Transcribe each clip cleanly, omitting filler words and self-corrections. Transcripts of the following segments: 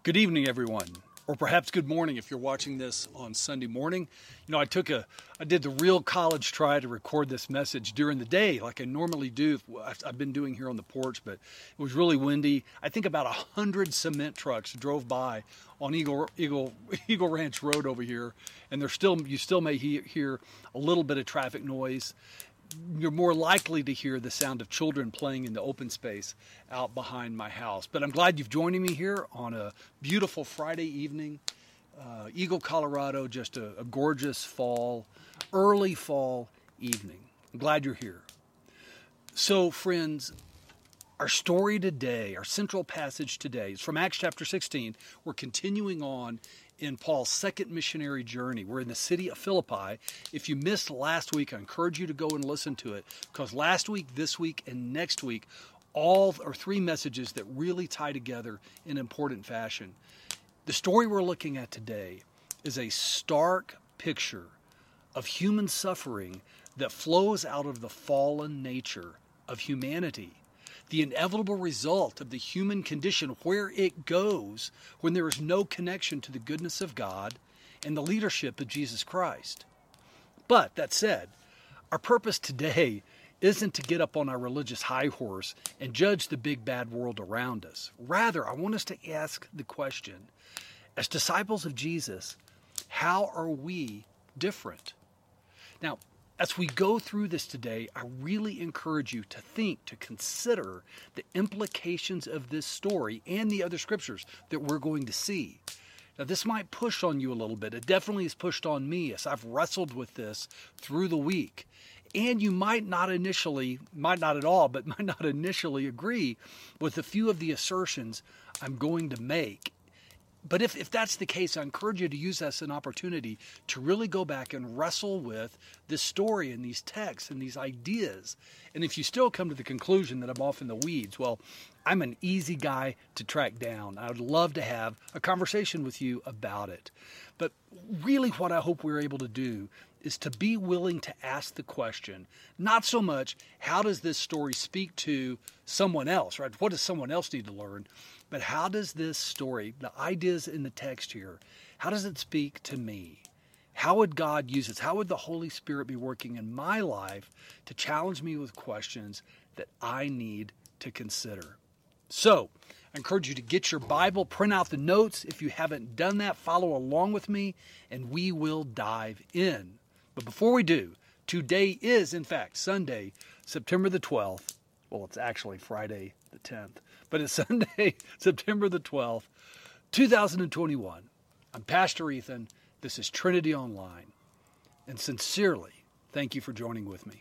Good evening, everyone, or perhaps good morning if you're watching this on Sunday morning. You know, I did the real college try to record this message during the day like I normally do. I've been doing here on the porch, but it was really windy. I think about 100 cement trucks drove by on Eagle Ranch Road over here, and you still may hear a little bit of traffic noise. You're more likely to hear the sound of children playing in the open space out behind my house. But I'm glad you've joined me here on a beautiful Friday evening. Eagle, Colorado, just a gorgeous early fall evening. I'm glad you're here. So, friends, our story today, our central passage today is from Acts chapter 16. We're continuing on in Paul's second missionary journey. We're in the city of Philippi. If you missed last week, I encourage you to go and listen to it, because last week, this week, and next week, all are three messages that really tie together in important fashion. The story we're looking at today is a stark picture of human suffering that flows out of the fallen nature of humanity. The inevitable result of the human condition, where it goes when there is no connection to the goodness of God and the leadership of Jesus Christ. But that said, our purpose today isn't to get up on our religious high horse and judge the big bad world around us. Rather, I want us to ask the question, as disciples of Jesus, how are we different? Now, as we go through this today, I really encourage you to consider the implications of this story and the other scriptures that we're going to see. Now, this might push on you a little bit. It definitely has pushed on me as I've wrestled with this through the week. And you might not initially agree with a few of the assertions I'm going to make. But if that's the case, I encourage you to use that as an opportunity to really go back and wrestle with this story and these texts and these ideas. And if you still come to the conclusion that I'm off in the weeds, well, I'm an easy guy to track down. I would love to have a conversation with you about it. But really what I hope we're able to do is to be willing to ask the question, not so much, how does this story speak to someone else, right? What does someone else need to learn? But how does this story, the ideas in the text here, how does it speak to me? How would God use this? How would the Holy Spirit be working in my life to challenge me with questions that I need to consider? So, I encourage you to get your Bible, print out the notes. If you haven't done that, follow along with me, and we will dive in. But before we do, today is, in fact, Sunday, September the 12th. Well, it's actually Friday the 10th. But it's Sunday, September the 12th, 2021. I'm Pastor Ethan. This is Trinity Online. And sincerely, thank you for joining with me.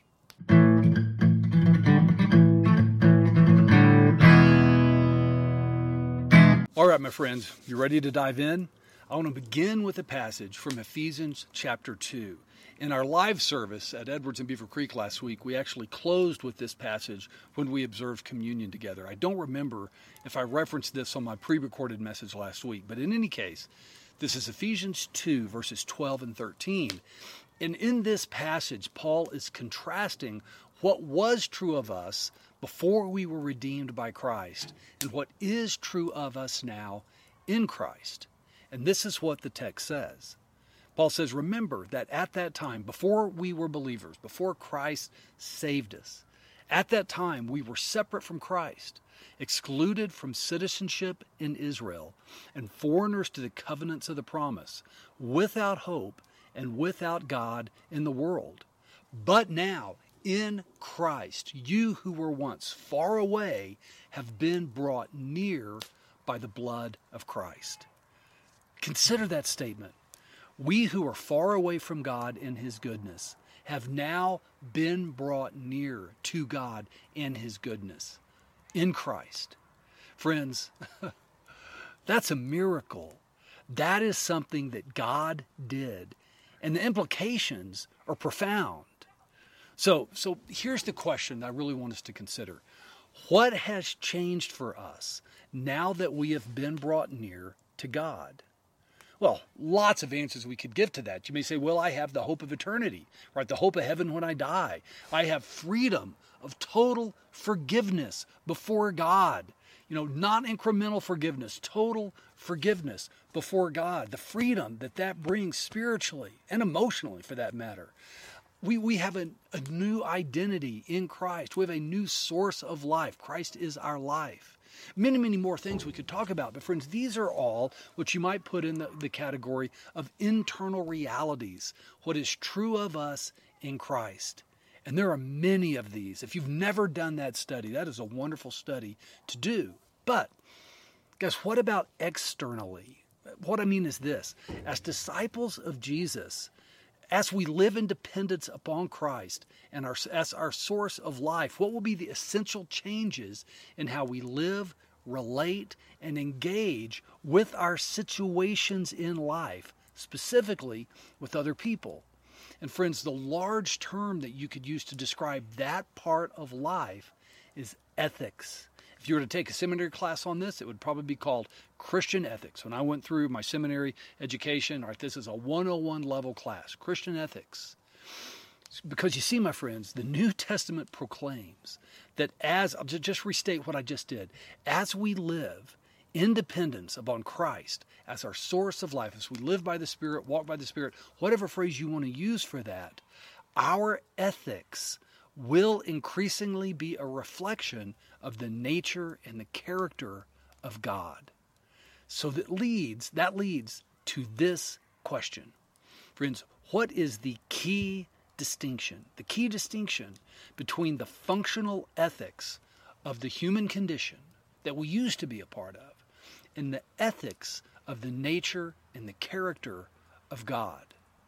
All right, my friends, you ready to dive in? I want to begin with a passage from Ephesians chapter 2. In our live service at Edwards and Beaver Creek last week, we actually closed with this passage when we observed communion together. I don't remember if I referenced this on my pre-recorded message last week, but in any case, this is Ephesians 2, verses 12 and 13. And in this passage, Paul is contrasting what was true of us before we were redeemed by Christ and what is true of us now in Christ. And this is what the text says. Paul says, remember that at that time, before we were believers, before Christ saved us, at that time we were separate from Christ, excluded from citizenship in Israel, and foreigners to the covenants of the promise, without hope and without God in the world. But now, in Christ, you who were once far away have been brought near by the blood of Christ. Consider that statement. We who are far away from God in His goodness have now been brought near to God in His goodness in Christ. Friends, that's a miracle. That is something that God did. And the implications are profound. So here's the question I really want us to consider. What has changed for us now that we have been brought near to God? Well, lots of answers we could give to that. You may say, well, I have the hope of eternity, right? The hope of heaven when I die. I have freedom of total forgiveness before God. Not incremental forgiveness, total forgiveness before God, the freedom that brings spiritually and emotionally for that matter. We have a new identity in Christ. We have a new source of life. Christ is our life. Many, many more things we could talk about. But friends, these are all what you might put in the category of internal realities, what is true of us in Christ. And there are many of these. If you've never done that study, that is a wonderful study to do. But guys, what about externally? What I mean is this. As disciples of Jesus, as we live in dependence upon Christ and as our source of life, what will be the essential changes in how we live, relate, and engage with our situations in life, specifically with other people? And friends, the large term that you could use to describe that part of life is ethics. If you were to take a seminary class on this, it would probably be called Christian ethics. When I went through my seminary education, all right, this is a 101 level class, Christian ethics. Because you see, my friends, the New Testament proclaims that I'll just restate what I just did, as we live in dependence upon Christ as our source of life, as we live by the Spirit, walk by the Spirit, whatever phrase you want to use for that, our ethics will increasingly be a reflection of the nature and the character of God. So that leads to this question. Friends, what is the key distinction? The key distinction between the functional ethics of the human condition that we used to be a part of and the ethics of the nature and the character of God?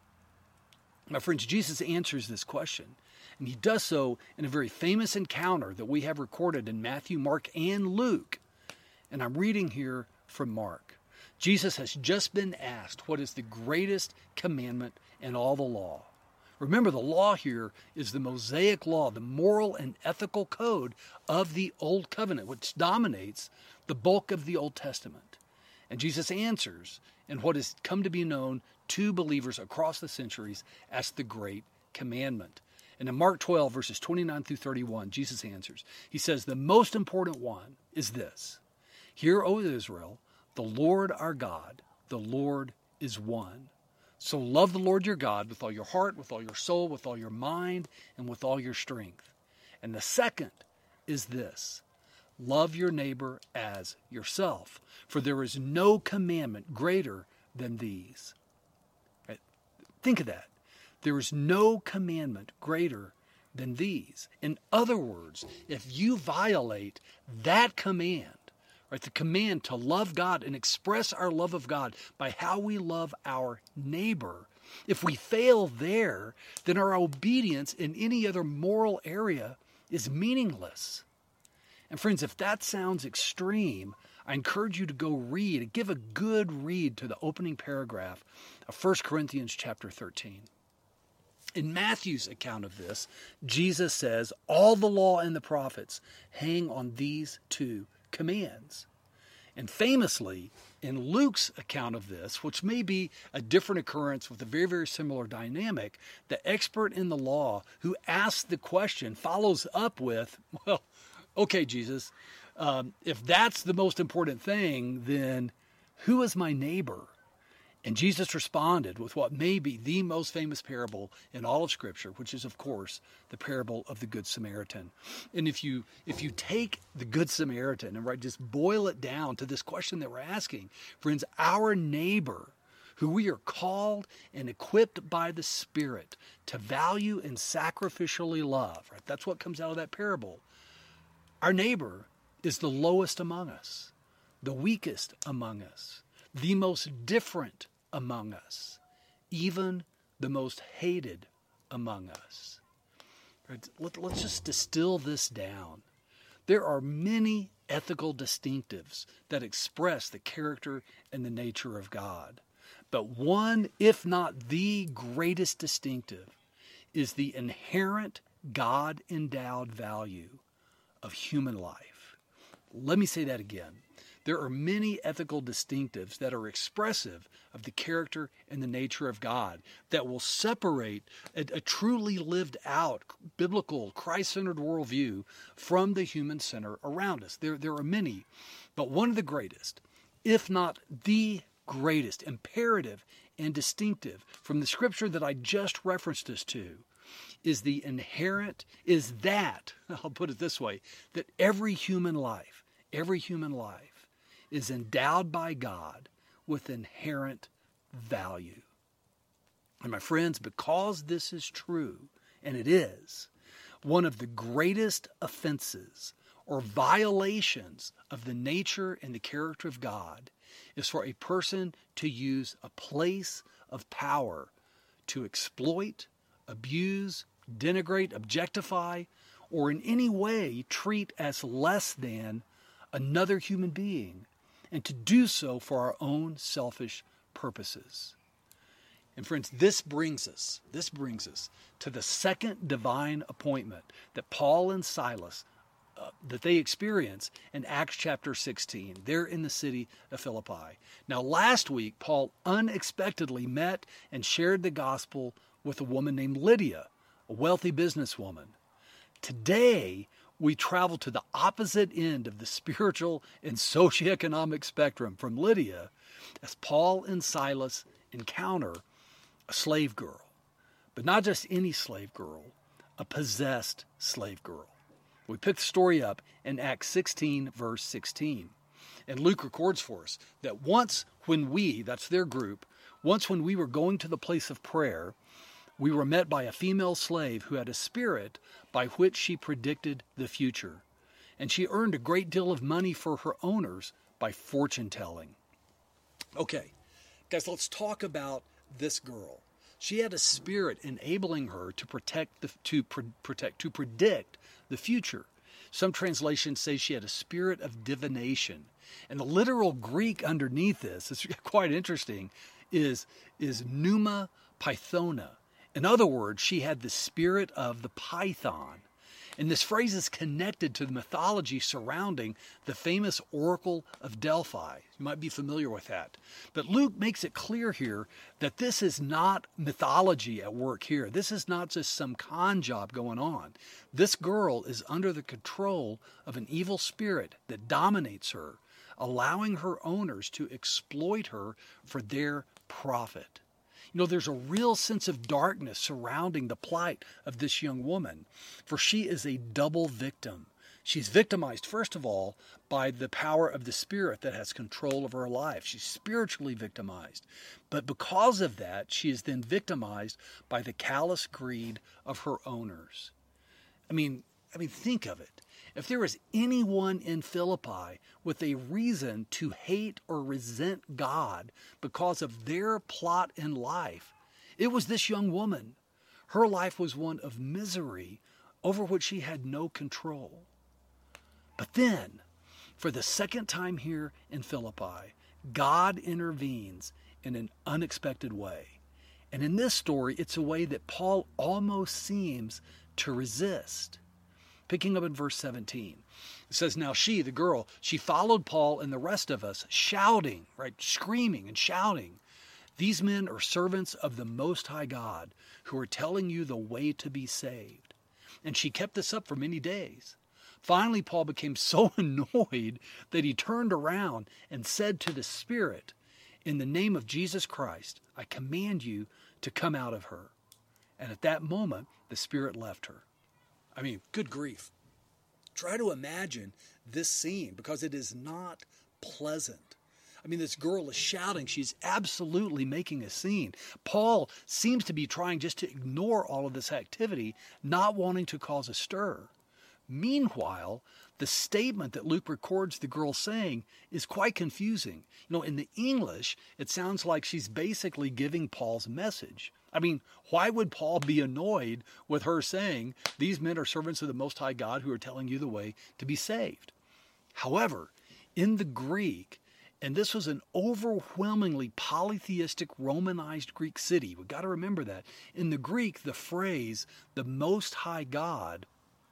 My friends, Jesus answers this question. And he does so in a very famous encounter that we have recorded in Matthew, Mark, and Luke. And I'm reading here from Mark. Jesus has just been asked what is the greatest commandment in all the law. Remember, the law here is the Mosaic law, the moral and ethical code of the Old Covenant, which dominates the bulk of the Old Testament. And Jesus answers in what has come to be known to believers across the centuries as the Great Commandment. And in Mark 12, verses 29 through 31, Jesus answers. He says, the most important one is this. Hear, O Israel, the Lord our God, the Lord is one. So love the Lord your God with all your heart, with all your soul, with all your mind, and with all your strength. And the second is this. Love your neighbor as yourself, for there is no commandment greater than these. Right? Think of that. There is no commandment greater than these. In other words, if you violate that command, right, the command to love God and express our love of God by how we love our neighbor, if we fail there, then our obedience in any other moral area is meaningless. And friends, if that sounds extreme, I encourage you to go read, give a good read to the opening paragraph of 1 Corinthians chapter 13. In Matthew's account of this, Jesus says, all the law and the prophets hang on these two commands. And famously, in Luke's account of this, which may be a different occurrence with a very, very similar dynamic, the expert in the law who asks the question follows up with, well, okay, Jesus, if that's the most important thing, then who is my neighbor? And Jesus responded with what may be the most famous parable in all of Scripture, which is, of course, the parable of the Good Samaritan. And if you take the Good Samaritan and just boil it down to this question that we're asking, friends, our neighbor, who we are called and equipped by the Spirit to value and sacrificially love, right? That's what comes out of that parable. Our neighbor is the lowest among us, the weakest among us, the most different among us, even the most hated among us. Right? Let's just distill this down. There are many ethical distinctives that express the character and the nature of God. But one, if not the greatest distinctive, is the inherent God-endowed value of human life. Let me say that again. there are many ethical distinctives that are expressive of the character and the nature of God that will separate a truly lived out biblical Christ-centered worldview from the human center around us. There are many, but one of the greatest, if not the greatest, imperative and distinctive from the scripture that I just referenced us to is that, I'll put it this way, that every human life is endowed by God with inherent value. And my friends, because this is true, and it is, one of the greatest offenses or violations of the nature and the character of God is for a person to use a place of power to exploit, abuse, denigrate, objectify, or in any way treat as less than another human being, and to do so for our own selfish purposes. And friends, this brings us to the second divine appointment that Paul and Silas that they experience in Acts chapter 16. They're in the city of Philippi. Now, last week, Paul unexpectedly met and shared the gospel with a woman named Lydia, a wealthy businesswoman. Today, we travel to the opposite end of the spiritual and socioeconomic spectrum from Lydia as Paul and Silas encounter a slave girl. But not just any slave girl, a possessed slave girl. We pick the story up in Acts 16, verse 16. And Luke records for us that once when we, that's their group, once when we were going to the place of prayer, we were met by a female slave who had a spirit by which she predicted the future. And she earned a great deal of money for her owners by fortune telling. Okay, guys, let's talk about this girl. She had a spirit enabling her to predict the future. Some translations say she had a spirit of divination. And the literal Greek underneath this, it's quite interesting, is pneuma pythona. In other words, she had the spirit of the python. And this phrase is connected to the mythology surrounding the famous Oracle of Delphi. You might be familiar with that. But Luke makes it clear here that this is not mythology at work here. This is not just some con job going on. This girl is under the control of an evil spirit that dominates her, allowing her owners to exploit her for their profit. You know, there's a real sense of darkness surrounding the plight of this young woman, for she is a double victim. She's victimized, first of all, by the power of the spirit that has control of her life. She's spiritually victimized. But because of that, she is then victimized by the callous greed of her owners. I mean, think of it. If there was anyone in Philippi with a reason to hate or resent God because of their plot in life, it was this young woman. Her life was one of misery over which she had no control. But then, for the second time here in Philippi, God intervenes in an unexpected way. And in this story, it's a way that Paul almost seems to resist. Picking up in verse 17, it says, "Now she, the girl, she followed Paul and the rest of us, shouting," right, screaming and shouting, "These men are servants of the Most High God, who are telling you the way to be saved." And she kept this up for many days. Finally, Paul became so annoyed that he turned around and said to the spirit, "In the name of Jesus Christ, I command you to come out of her." And at that moment, the spirit left her. I mean, good grief. Try to imagine this scene, because it is not pleasant. I mean, this girl is shouting. She's absolutely making a scene. Paul seems to be trying just to ignore all of this activity, not wanting to cause a stir. Meanwhile, the statement that Luke records the girl saying is quite confusing. You know, in the English, it sounds like she's basically giving Paul's message. I mean, why would Paul be annoyed with her saying, "These men are servants of the Most High God who are telling you the way to be saved"? However, in the Greek, and this was an overwhelmingly polytheistic Romanized Greek city, we've got to remember that. In the Greek, the phrase, "the Most High God,"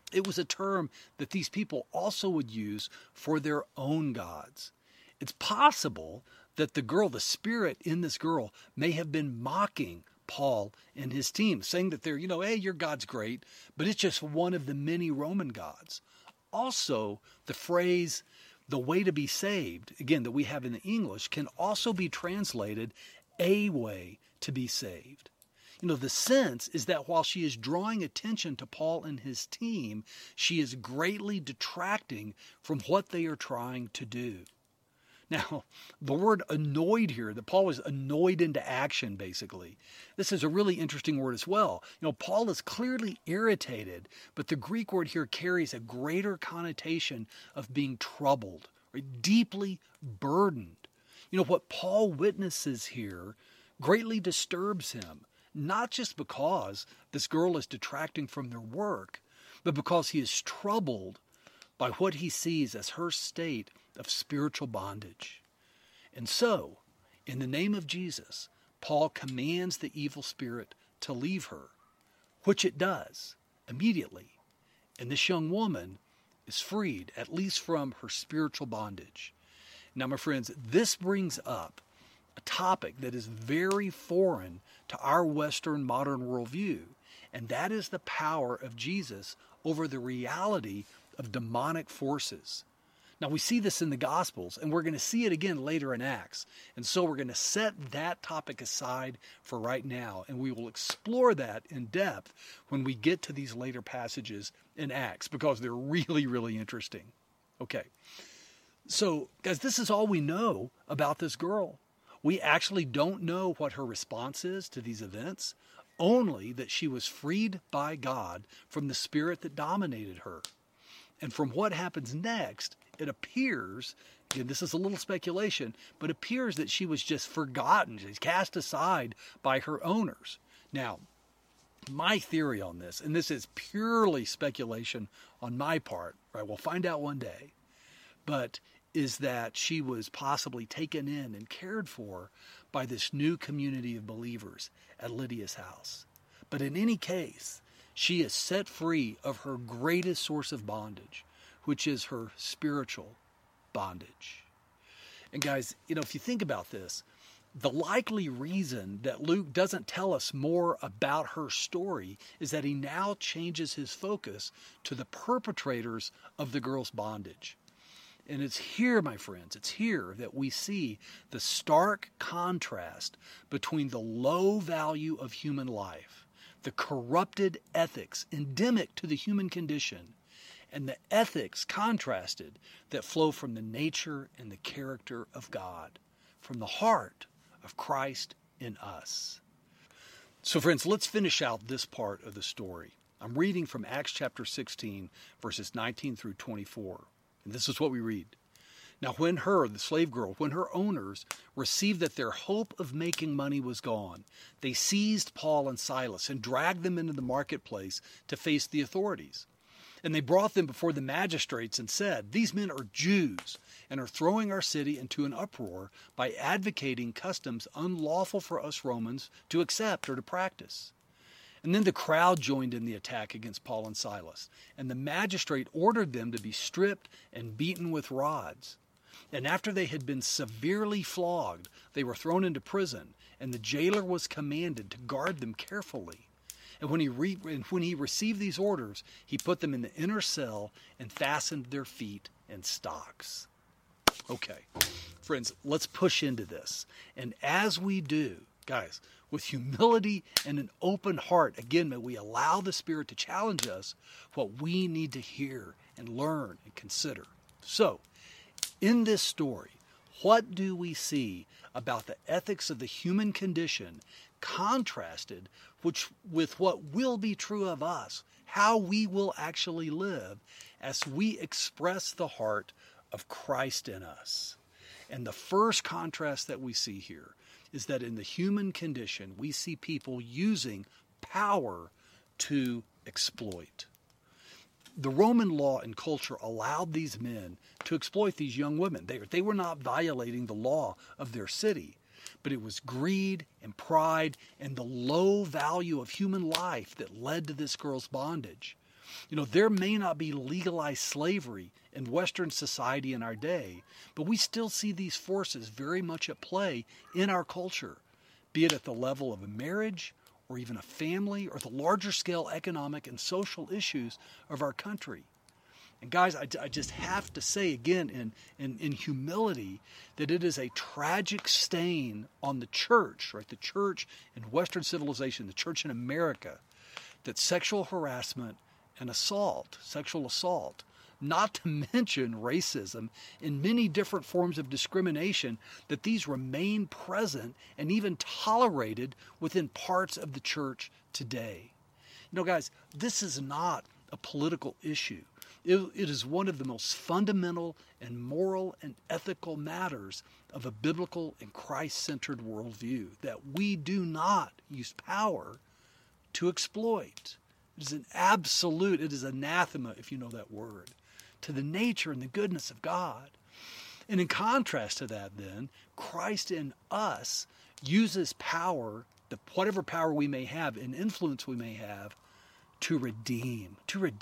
It was a term that these people also would use for their own gods. It's possible that the spirit in this girl may have been mocking Paul and his team, saying that hey, your God's great, but it's just one of the many Roman gods. Also, the phrase, the way to be saved, again, that we have in the English, can also be translated a way to be saved. The sense is that while she is drawing attention to Paul and his team, she is greatly detracting from what they are trying to do. Now, the word annoyed here, that Paul was annoyed into action, basically. This is a really interesting word as well. Paul is clearly irritated, but the Greek word here carries a greater connotation of being troubled, or deeply burdened. What Paul witnesses here greatly disturbs him, not just because this girl is detracting from their work, but because he is troubled by what he sees as her state of spiritual bondage. And so, in the name of Jesus, Paul commands the evil spirit to leave her, which it does immediately. And this young woman is freed, at least from her spiritual bondage. Now, my friends, this brings up a topic that is very foreign to our Western modern worldview, and that is the power of Jesus over the reality of demonic forces. Now, we see this in the Gospels, and we're going to see it again later in Acts. And so we're going to set that topic aside for right now, and we will explore that in depth when we get to these later passages in Acts, because they're really, really interesting. Okay, so guys, this is all we know about this girl. We actually don't know what her response is to these events, only that she was freed by God from the spirit that dominated her. And from what happens next, it appears, again, this is a little speculation, but it appears that she was just forgotten. She's cast aside by her owners. Now, my theory on this, and this is purely speculation on my part, right? We'll find out one day, but is that she was possibly taken in and cared for by this new community of believers at Lydia's house. But in any case, she is set free of her greatest source of bondage, which is her spiritual bondage. And guys, if you think about this, the likely reason that Luke doesn't tell us more about her story is that he now changes his focus to the perpetrators of the girl's bondage. And it's here, my friends, it's here that we see the stark contrast between the low value of human life, the corrupted ethics endemic to the human condition, and the ethics contrasted that flow from the nature and the character of God, from the heart of Christ in us. So friends, let's finish out this part of the story. I'm reading from Acts chapter 16, verses 19 through 24. And this is what we read. Now when the slave girl, when her owners received that their hope of making money was gone, they seized Paul and Silas and dragged them into the marketplace to face the authorities. And they brought them before the magistrates and said, "These men are Jews and are throwing our city into an uproar by advocating customs unlawful for us Romans to accept or to practice." And then the crowd joined in the attack against Paul and Silas, and the magistrate ordered them to be stripped and beaten with rods. And after they had been severely flogged, they were thrown into prison, and the jailer was commanded to guard them carefully. And when he received these orders, he put them in the inner cell and fastened their feet in stocks. Okay, friends, let's push into this. And as we do, guys, with humility and an open heart, again, may we allow the Spirit to challenge us what we need to hear and learn and consider. So, in this story, what do we see about the ethics of the human condition contrasted with what will be true of us, how we will actually live as we express the heart of Christ in us? And the first contrast that we see here is that in the human condition, we see people using power to exploit. The Roman law and culture allowed these men to exploit these young women. They were not violating the law of their city, but it was greed and pride and the low value of human life that led to this girl's bondage. There may not be legalized slavery in Western society in our day, but we still see these forces very much at play in our culture, be it at the level of a marriage or even a family or the larger scale economic and social issues of our country. And guys, I just have to say again in humility that it is a tragic stain on the church, right? The church in Western civilization, the church in America, that sexual harassment and sexual assault, not to mention racism and many different forms of discrimination, that these remain present and even tolerated within parts of the church today. Guys, this is not a political issue. It is one of the most fundamental and moral and ethical matters of a biblical and Christ-centered worldview, that we do not use power to exploit. It is an absolute, it is anathema, if you know that word, to the nature and the goodness of God. And in contrast to that then, Christ in us uses power, whatever power we may have and influence we may have, to redeem.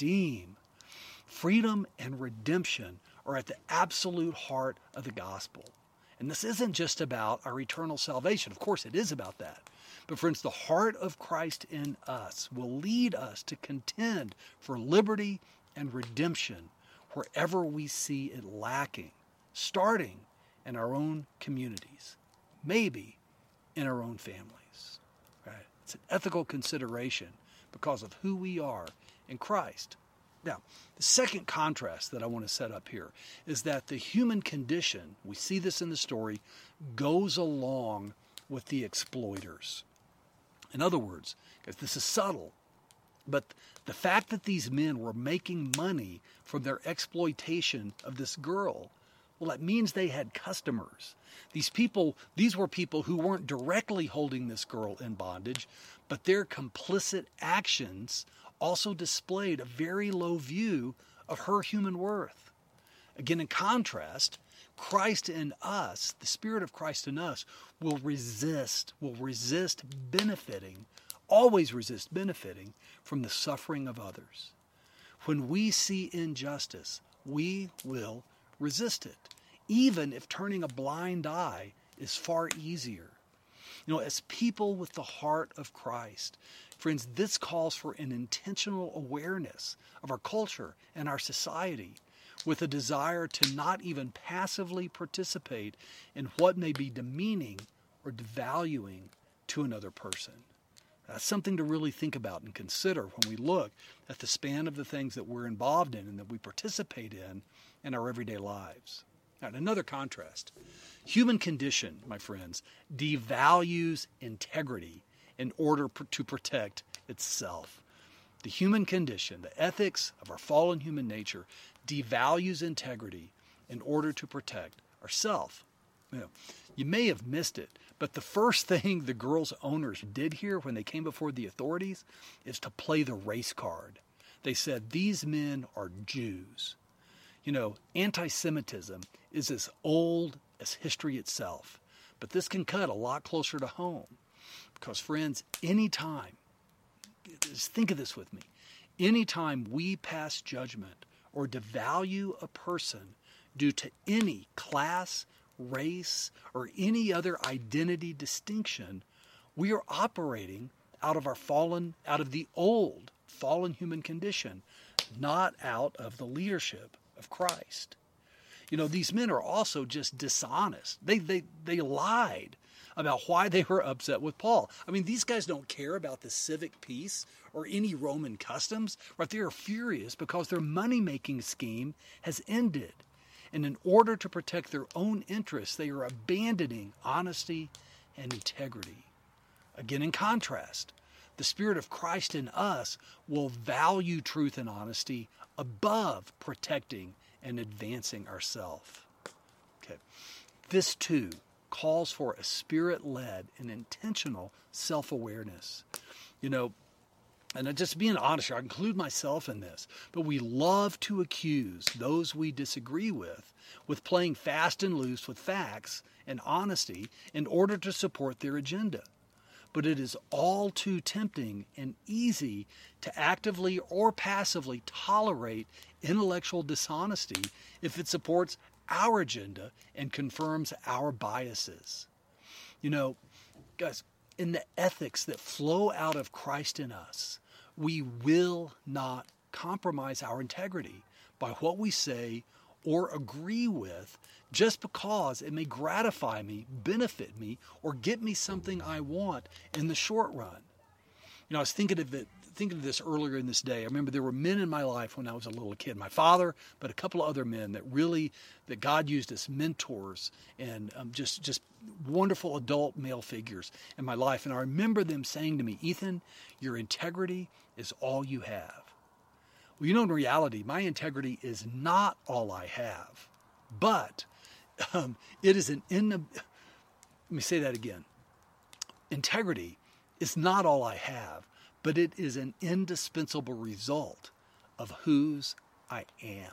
Freedom and redemption are at the absolute heart of the gospel. And this isn't just about our eternal salvation. Of course, it is about that. But friends, the heart of Christ in us will lead us to contend for liberty and redemption wherever we see it lacking, starting in our own communities, maybe in our own families. Right? It's an ethical consideration because of who we are in Christ. Now, the second contrast that I want to set up here is that the human condition, we see this in the story, goes along with the exploiters. In other words, because this is subtle, but the fact that these men were making money from their exploitation of this girl, well, that means they had customers. These were people who weren't directly holding this girl in bondage, but their complicit actions also displayed a very low view of her human worth. Again, in contrast, Christ in us, the Spirit of Christ in us, will resist benefiting, always resist benefiting from the suffering of others. When we see injustice, we will resist it, even if turning a blind eye is far easier. As people with the heart of Christ, friends, this calls for an intentional awareness of our culture and our society, with a desire to not even passively participate in what may be demeaning or devaluing to another person. That's something to really think about and consider when we look at the span of the things that we're involved in and that we participate in our everyday lives. Now, another contrast. Human condition, my friends, devalues integrity in order to protect itself. The human condition, the ethics of our fallen human nature, devalues integrity in order to protect ourselves. You may have missed it, but the first thing the girl's owners did here when they came before the authorities is to play the race card. They said, these men are Jews. Anti-Semitism is as old as history itself, but this can cut a lot closer to home. Because friends, anytime, just think of this with me, anytime we pass judgment or devalue a person due to any class, race, or any other identity distinction, we are operating out of the old fallen human condition, not out of the leadership of Christ. These men are also just dishonest. They lied about why they were upset with Paul. These guys don't care about the civic peace or any Roman customs, right? They are furious because their money-making scheme has ended. And in order to protect their own interests, they are abandoning honesty and integrity. Again, in contrast, the Spirit of Christ in us will value truth and honesty above protecting and advancing ourselves. Okay. This too calls for a Spirit-led and intentional self-awareness. And just being honest here, I include myself in this, but we love to accuse those we disagree with playing fast and loose with facts and honesty in order to support their agenda. but it is all too tempting and easy to actively or passively tolerate intellectual dishonesty if it supports our agenda and confirms our biases. You know, guys, in the ethics that flow out of Christ in us, we will not compromise our integrity by what we say or agree with just because it may gratify me, benefit me, or get me something I want in the short run. You know, I was thinking of this earlier in this day. I remember there were men in my life when I was a little kid, my father, but a couple of other men that God used as mentors and just wonderful adult male figures in my life. And I remember them saying to me, Ethan, your integrity is all you have. Well, you know, in reality, my integrity is not all I have, but it is let me say that again. Integrity is not all I have, but it is an indispensable result of whose I am.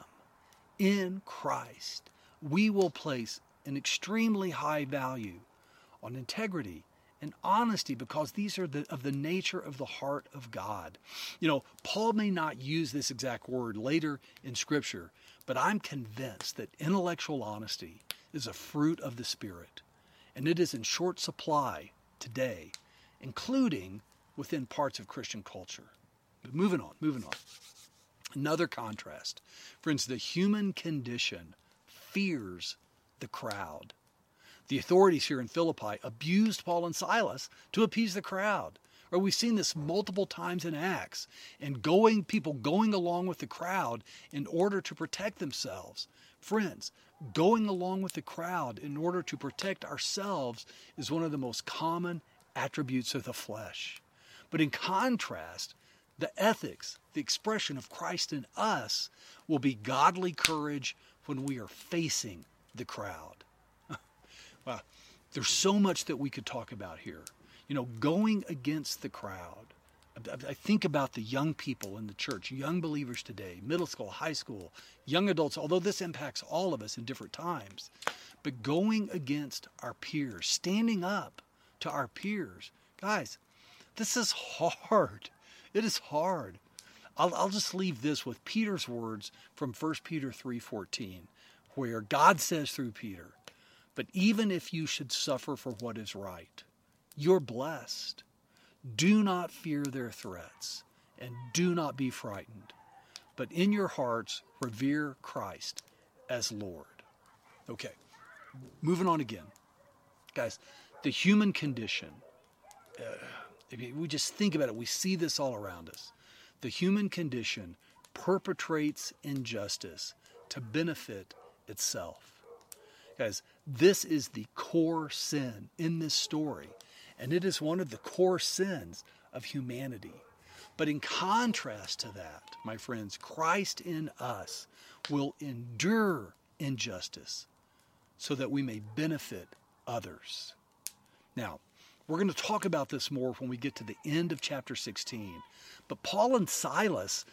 In Christ, we will place an extremely high value on integrity and honesty because these are of the nature of the heart of God. You know, Paul may not use this exact word later in Scripture, but I'm convinced that intellectual honesty is a fruit of the Spirit, and it is in short supply today, including within parts of Christian culture. But moving on. Another contrast. Friends, the human condition fears the crowd. The authorities here in Philippi abused Paul and Silas to appease the crowd. Or we've seen this multiple times in Acts, and people going along with the crowd in order to protect themselves. Friends, going along with the crowd in order to protect ourselves is one of the most common attributes of the flesh. But in contrast, the ethics, the expression of Christ in us, will be godly courage when we are facing the crowd. Wow, there's so much that we could talk about here. You know, going against the crowd. I think about the young people in the church, young believers today, middle school, high school, young adults, although this impacts all of us in different times. But going against our peers, standing up to our peers. Guys, this is hard. It is hard. I'll just leave this with Peter's words from 1 Peter 3:14, where God says through Peter, "But even if you should suffer for what is right, you're blessed. Do not fear their threats, and do not be frightened, but in your hearts revere Christ as Lord." Okay, moving on again. Guys, the human condition, if we just think about it, we see this all around us. The human condition perpetrates injustice to benefit itself. Guys, this is the core sin in this story, and it is one of the core sins of humanity. But in contrast to that, my friends, Christ in us will endure injustice so that we may benefit others. Now, we're going to talk about this more when we get to the end of chapter 16. But Paul and Silas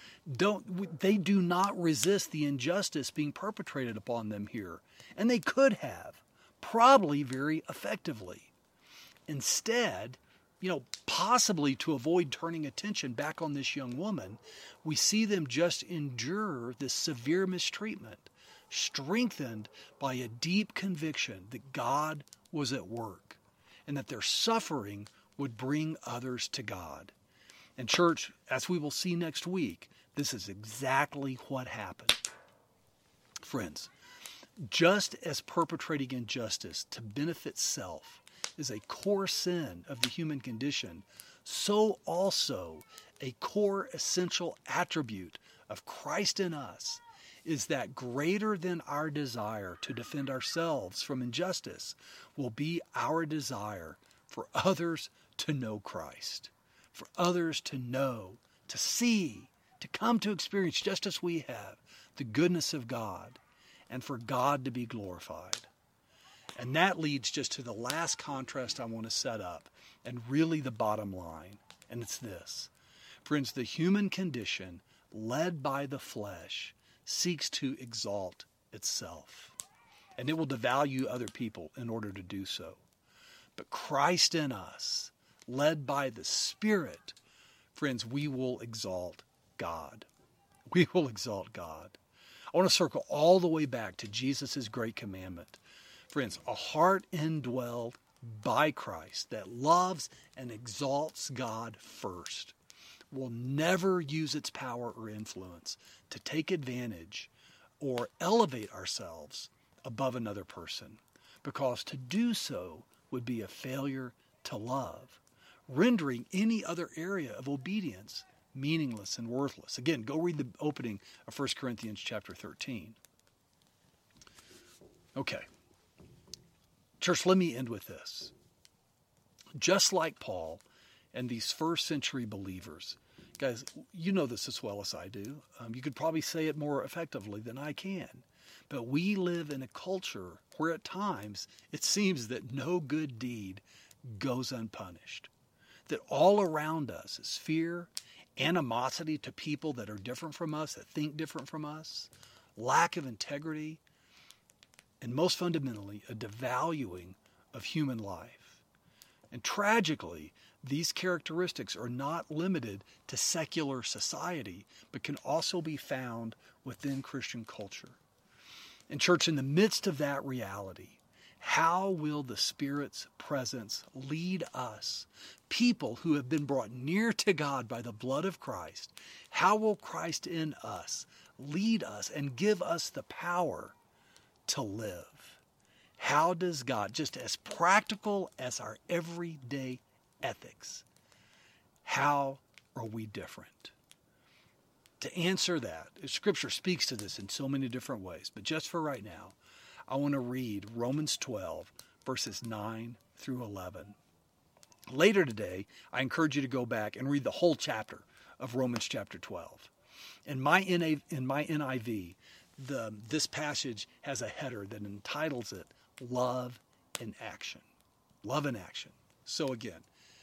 do not resist the injustice being perpetrated upon them here. And they could have, probably very effectively. Instead, possibly to avoid turning attention back on this young woman, we see them just endure this severe mistreatment, strengthened by a deep conviction that God was at work and that their suffering would bring others to God. And church, as we will see next week, this is exactly what happened. Friends, just as perpetrating injustice to benefit self is a core sin of the human condition, so also a core essential attribute of Christ in us is that greater than our desire to defend ourselves from injustice will be our desire for others to know Christ, for others to know, to see, to come to experience, just as we have, the goodness of God, and for God to be glorified. And that leads just to the last contrast I want to set up, and really the bottom line, and it's this. Friends, the human condition, led by the flesh, seeks to exalt itself, and it will devalue other people in order to do so. But Christ in us, led by the Spirit, friends, we will exalt God. We will exalt God. I want to circle all the way back to Jesus' great commandment. Friends, a heart indwelled by Christ that loves and exalts God first will never use its power or influence to take advantage or elevate ourselves above another person, because to do so would be a failure to love, rendering any other area of obedience meaningless and worthless. Again, go read the opening of 1 Corinthians chapter 13. Okay. Church, let me end with this. Just like Paul and these first century believers, guys, you know this as well as I do. You could probably say it more effectively than I can. But we live in a culture where at times it seems that no good deed goes unpunished. That all around us is fear, animosity to people that are different from us, that think different from us, lack of integrity, and most fundamentally, a devaluing of human life. And tragically, these characteristics are not limited to secular society, but can also be found within Christian culture. And church, in the midst of that reality, how will the Spirit's presence lead us, people who have been brought near to God by the blood of Christ? How will Christ in us lead us and give us the power to live? How does God, just as practical as our everyday ethics, how are we different? To answer that, Scripture speaks to this in so many different ways, but just for right now, I want to read Romans 12, verses 9 through 11. Later today, I encourage you to go back and read the whole chapter of Romans chapter 12. In my NIV, this passage has a header that entitles it, Love in Action. Love in Action. So again,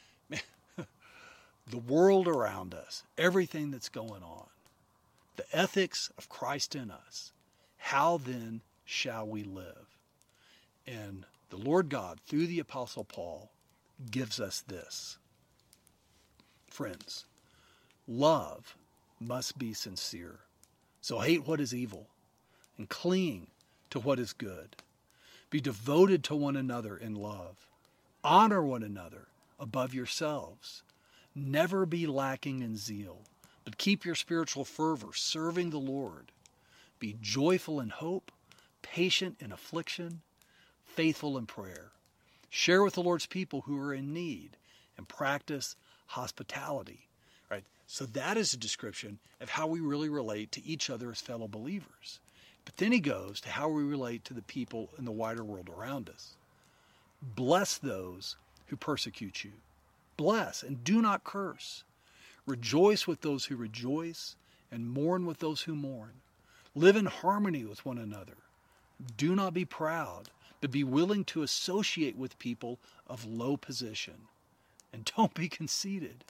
the world around us, everything that's going on, the ethics of Christ in us, how then shall we live? And the Lord God, through the Apostle Paul, gives us this. Friends, love must be sincere. So hate what is evil and cling to what is good. Be devoted to one another in love. Honor one another above yourselves. Never be lacking in zeal, but keep your spiritual fervor, serving the Lord. Be joyful in hope, patient in affliction, faithful in prayer. Share with the Lord's people who are in need, and practice hospitality. Right? So that is a description of how we really relate to each other as fellow believers. But then he goes to how we relate to the people in the wider world around us. Bless those who persecute you. Bless and do not curse. Rejoice with those who rejoice, and mourn with those who mourn. Live in harmony with one another. Do not be proud, but be willing to associate with people of low position. And don't be conceited.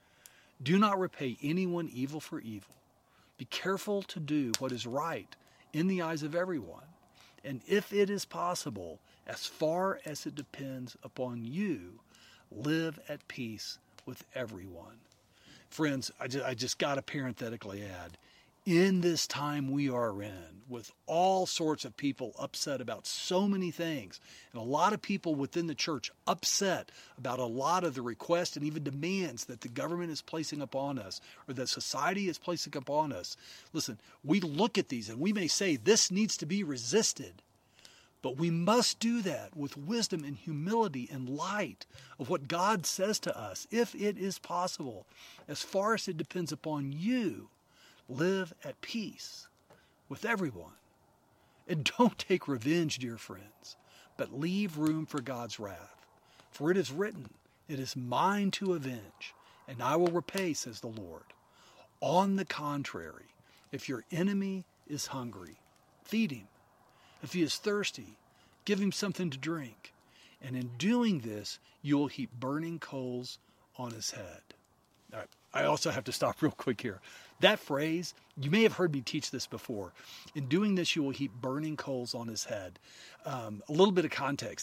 Do not repay anyone evil for evil. Be careful to do what is right in the eyes of everyone. And if it is possible, as far as it depends upon you, live at peace with everyone. Friends, I just got to parenthetically add, in this time we are in, with all sorts of people upset about so many things, and a lot of people within the church upset about a lot of the requests and even demands that the government is placing upon us, or that society is placing upon us. Listen, we look at these and we may say this needs to be resisted, but we must do that with wisdom and humility in light of what God says to us. If it is possible, as far as it depends upon you, live at peace with everyone. And don't take revenge, dear friends, but leave room for God's wrath. For it is written, "It is mine to avenge, and I will repay," says the Lord. On the contrary, if your enemy is hungry, feed him. If he is thirsty, give him something to drink. And in doing this, you will heap burning coals on his head. All right, I also have to stop real quick here. That phrase, you may have heard me teach this before. In doing this, you will heap burning coals on his head. A little bit of context.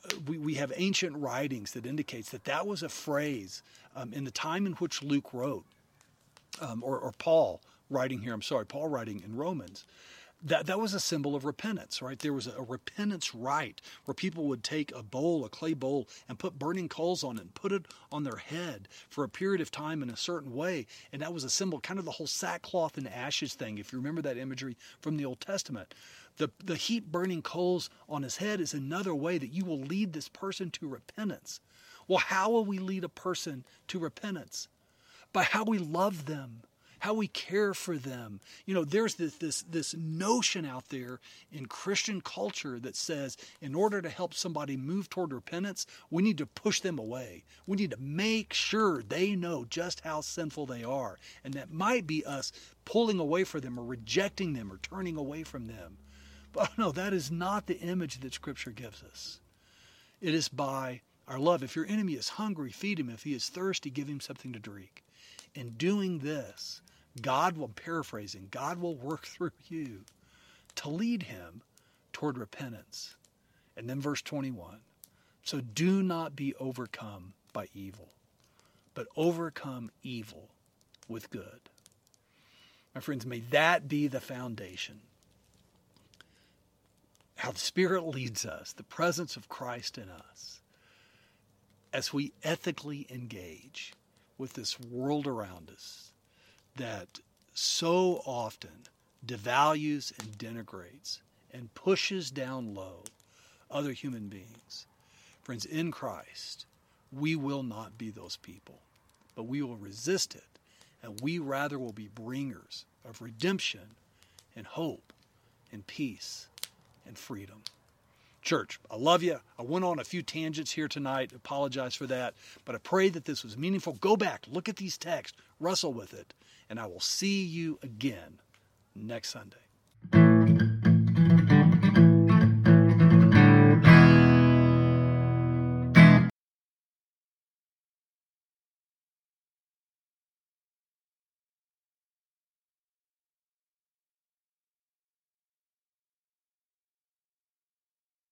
we have ancient writings that indicates that was a phrase in the time in which Luke wrote, or Paul writing here. Paul writing in Romans. That was a symbol of repentance, right? There was a repentance rite where people would take a clay bowl, and put burning coals on it and put it on their head for a period of time in a certain way. And that was a symbol, kind of the whole sackcloth and ashes thing, if you remember that imagery from the Old Testament. The heat burning coals on his head is another way that you will lead this person to repentance. Well, how will we lead a person to repentance? By how we love them, how we care for them. There's this notion out there in Christian culture that says in order to help somebody move toward repentance, we need to push them away. We need to make sure they know just how sinful they are. And that might be us pulling away from them or rejecting them or turning away from them. But no, that is not the image that Scripture gives us. It is by our love. If your enemy is hungry, feed him. If he is thirsty, give him something to drink. In doing this, God will work through you to lead him toward repentance. And then verse 21, so do not be overcome by evil, but overcome evil with good. My friends, may that be the foundation. How the Spirit leads us, the presence of Christ in us, as we ethically engage with this world around us that so often devalues and denigrates and pushes down low other human beings. Friends, in Christ, we will not be those people, but we will resist it, and we rather will be bringers of redemption and hope and peace and freedom. Church, I love you. I went on a few tangents here tonight. Apologize for that. But I pray that this was meaningful. Go back, look at these texts, wrestle with it, and I will see you again next Sunday.